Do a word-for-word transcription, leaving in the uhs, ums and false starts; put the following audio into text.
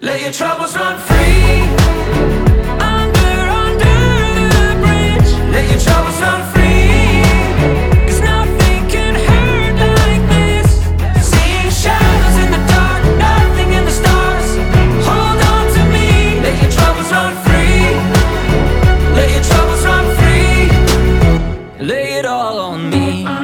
Let your troubles run free. Under, under the bridge. Let your troubles run free. 'Cause nothing can hurt like this. Seeing shadows in the dark, nothing in the stars. Hold on to me. Let your troubles run free. Let your troubles run free. Lay it all on me.